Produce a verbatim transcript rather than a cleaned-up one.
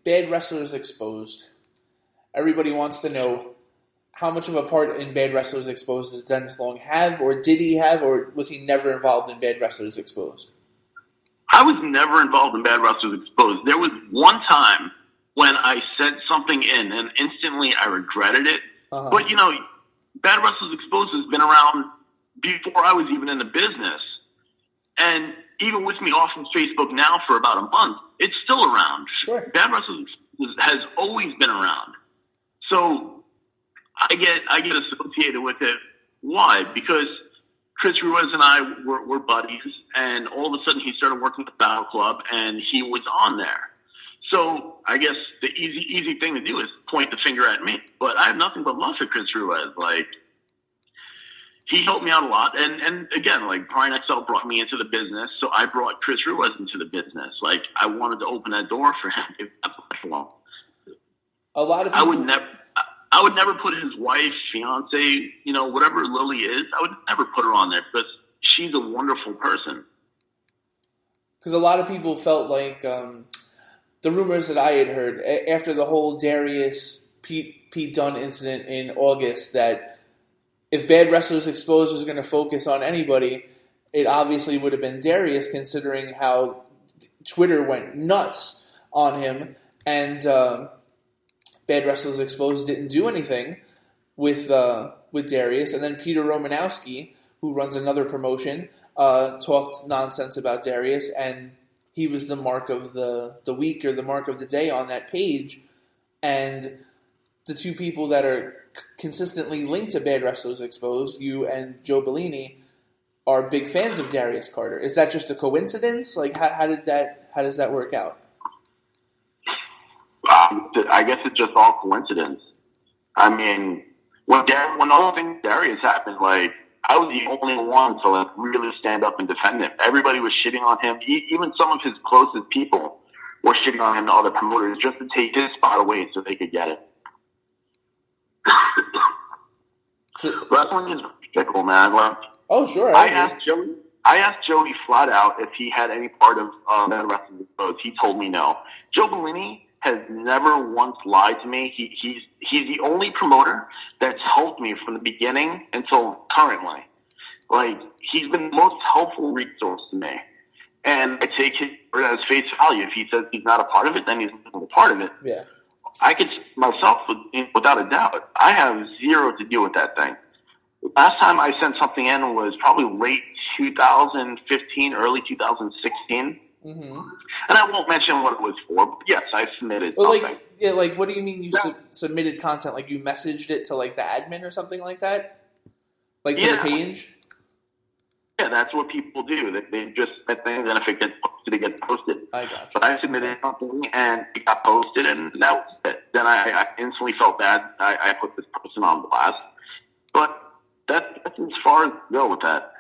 Bad Wrestlers Exposed. Everybody wants to know how much of a part in Bad Wrestlers Exposed does Dennis Long have, or did he have, or was he never involved in Bad Wrestlers Exposed? I was never involved in Bad Wrestlers Exposed. There was one time when I said something in, and instantly I regretted it. Uh-huh. But, you know, Bad Wrestlers Exposed has been around before I was even in the business. And even with me off from Facebook now for about a month, it's still around. Sure. Bad Wrestlers Exposed has always been around. So I get I get associated with it. Why? Because Chris Ruiz and I were, were buddies, and all of a sudden he started working at the Battle Club, and he was on there. So I guess the easy easy thing to do is point the finger at me. But I have nothing but love for Chris Ruiz. Like, he helped me out a lot. And, and again, like, Prime X L brought me into the business, so I brought Chris Ruiz into the business. Like, I wanted to open that door for him. If that's possible. A lot of people... I would never... I would never put his wife, fiance, you know, whatever Lily is, I would never put her on there because she's a wonderful person. Because a lot of people felt like um, the rumors that I had heard a- after the whole Darius Pete, Pete Dunne incident in August, that if Bad Wrestlers Exposed was going to focus on anybody, it obviously would have been Darius, considering how Twitter went nuts on him. And... Um, Bad Wrestlers Exposed didn't do anything with uh, with Darius, and then Peter Romanowski, who runs another promotion, uh, talked nonsense about Darius, and he was the mark of the, the week or the mark of the day on that page. And the two people that are c- consistently linked to Bad Wrestlers Exposed, you and Joe Bellini, are big fans of Darius Carter. Is that just a coincidence? Like, how, how did that? How does that work out? Um, I guess it's just all coincidence. I mean, when Dar- when all things Darius happened, like, I was the only one to, like, really stand up and defend him. Everybody was shitting on him. He, even some of his closest people were shitting on him to other promoters just to take his spot away so they could get it. Wrestling is fickle, man. Like, oh, sure. I, I asked Joey. I asked Joey flat out if he had any part of uh, Bad Wrestlers Exposed. He told me no. Joe Bellini has never once lied to me. He, he's he's the only promoter that's helped me from the beginning until currently. Like, he's been the most helpful resource to me. And I take his word as face value. If he says he's not a part of it, then he's not a part of it. Yeah. I could myself, without a doubt, I have zero to do with that thing. Last time I sent something in was probably late two thousand fifteen, early two thousand sixteen. Mm-hmm. And I won't mention what it was for, but yes, I submitted well, something. Like, yeah, like, what do you mean you yeah. su- submitted content? Like, you messaged it to, like, the admin or something like that? Like, to yeah. the page? Yeah, that's what people do. They, they just submit things, and if it gets posted, it gets posted. I got you. But I submitted something, and it got posted, and that was it. Then I, I instantly felt bad. I, I put this person on blast. But that, that's as far as I go with that.